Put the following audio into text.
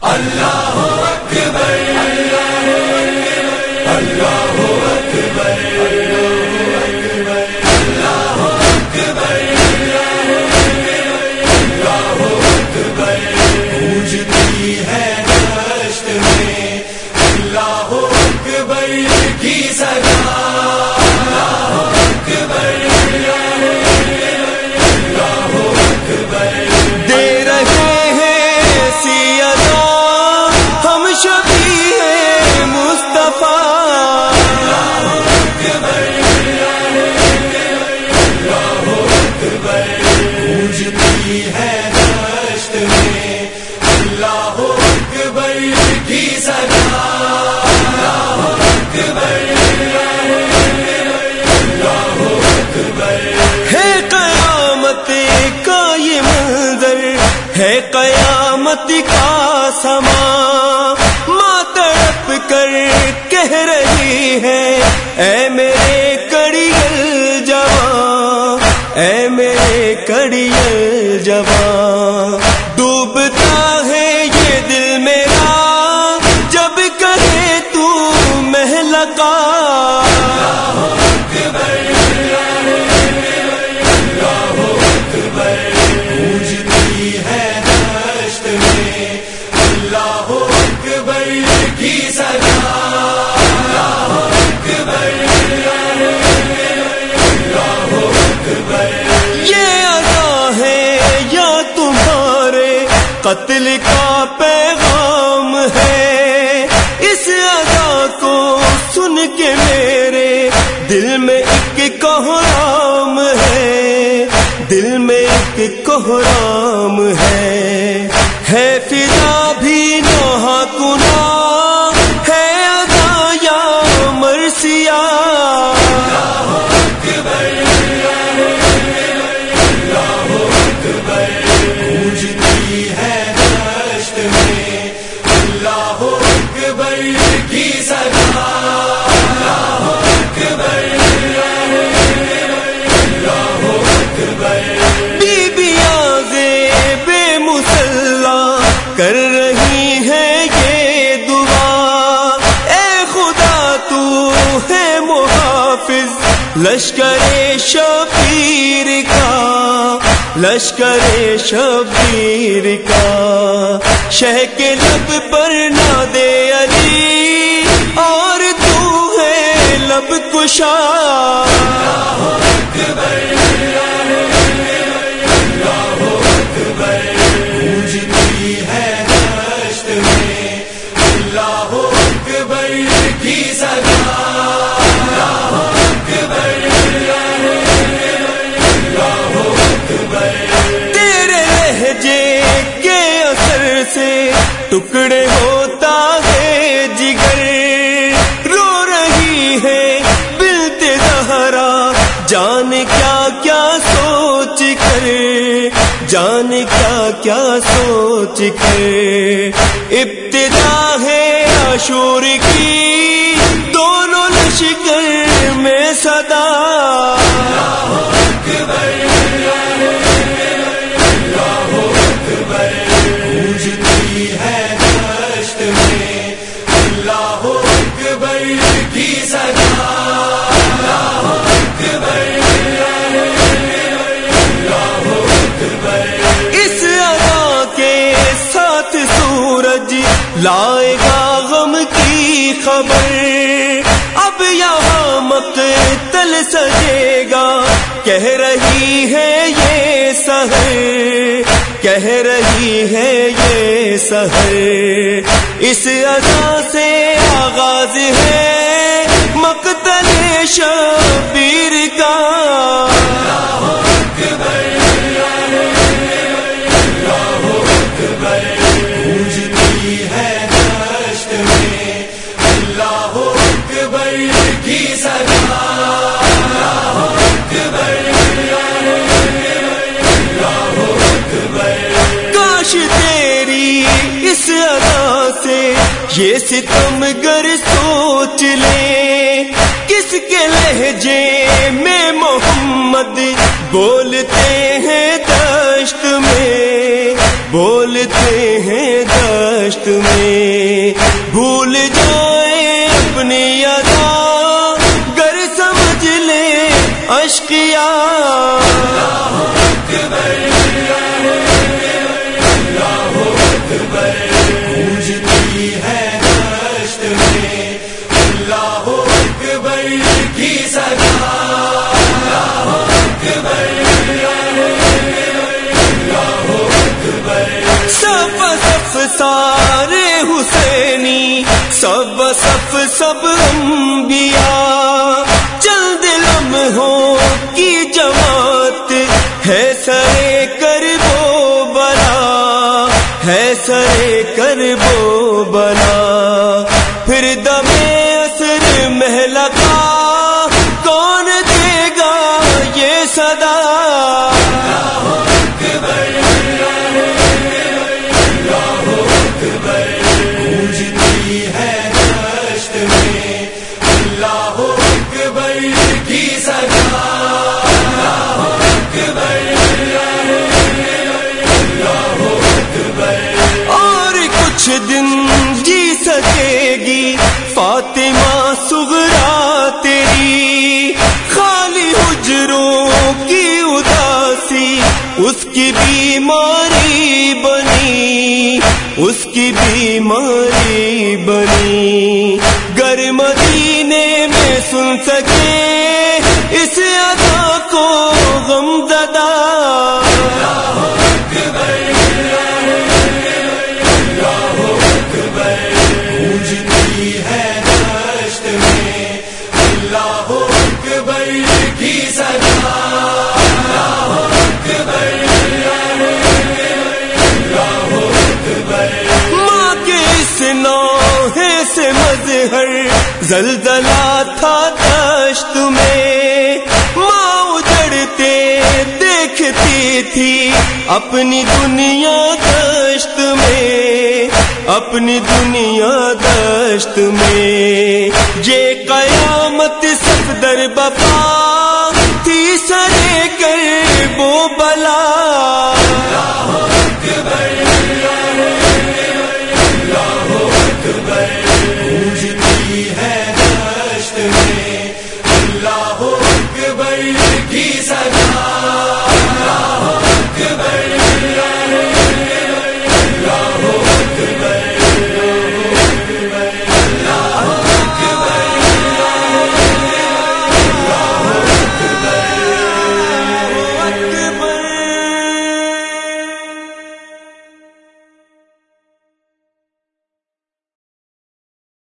اللہ اکبر اللہ اکبر اللہ اکبر اللہ اکبر گونجتی ہے دشت میں اللہ اکبر کی صدا اللہ اکبر اللہ اکبر دے رہے ہیں سیدا ہم شفیع مصطفیٰ اللہ اکبر گونجتی ہے دشت میں اللہ اکبر کی صدا اللہ اکبر اللہ اکبر ہے قیامت کا یہ منظر ہے قیامت کا سما ماں تڑپ کر کہہ رہی ہے اے میرے کڑیل جوان اے میرے کڑیل جوان ڈوبتا ہے یہ دل میرا جب کہے تو مہلکا گونجتی ہے دشت میں اللہ اکبر کی صدا اللہ اکبر اللہ اکبر یہ ادا ہے یا تمہارے قتل کا پیغام ہے اس ادا کو سن کے میرے دل میں ایک کوہرام ہے دل میں ایک کوہرام ہے فضا بھی نوحہ کنا ہے ادا یا مرثیہ گونجتی ہے دشت میں اللہ اکبر کی صدا اللہ اکبر اللہ اکبر بیبیاں زیب مسلح کر رہی ہیں یہ دعا اے خدا تو ہے محافظ لشکر شبیر کا لشکر شبیر کا شہ کے لب پر نہ دے علی اور تو ہے لب کشا گونجتی ہے دشت میں اللہ اکبر کی صدا اللہ اکبر اللہ اکبر تیرے لہجے کے اثر سے ٹکڑے ہوتا ہے جگر رو رہی ہے بنت زہرا جان کیا کیا سوچ کر جان کیا کیا سوچ کر ابتدا ہے عاشور کی دونوں لشکر میں صدا گونجتی ہے دشت میں اللہ اکبر کی صدا اللہ اکبر اللہ اکبر اس ادا کے ساتھ سورج لائے گا غم کی خبر اب یہاں مقتل سجے گا کہہ رہی ہے یہ سحر کہہ رہی ہے یہ سحر اس ادا سے آغاز ہے مقتل شبیر کا گونجتی ہے دشت میں اللہ اکبر کی صدا اللہ اکبر اللہ اکبر کاش تیری اس ادا سے یہ ستم گر سوچ لے کس کے لہجے میں محمد بولتے ہیں دشت میں بولتے ہیں دشت میں. بھول جائیں اپنی ادا گر سمجھ لے اشقیاء. گونجتی ہے دشت میں اللہ اکبر کی صدا. سب صف سارے حسینی سب صف سب انبیاء. چند لمحوں کی جماعت ہے سرے کربو بلا ہے سرے کربو بلا. پھر دمے اثر مہلکا کون دے گا یہ صدا. گونجتی ہے دشت میں اللہ اکبر کی صدا. اور کچھ دن جی سکے گی فاطمہ صغرا تیری. خالی حجروں کی اداسی اس کی بیماری بنی اس کی بیماری بنی. گر مدینے میں سن سکے اس ادا کو غم زدہ. گونجتی ہے دشت میں اللہ اکبر کی صدا. ماں کے اس نوحے سے مظہر زلزلہ تھا دشت میں. ماں اجڑتے دیکھتی تھی اپنی دنیا دشت میں اپنی دنیا دشت میں. یہ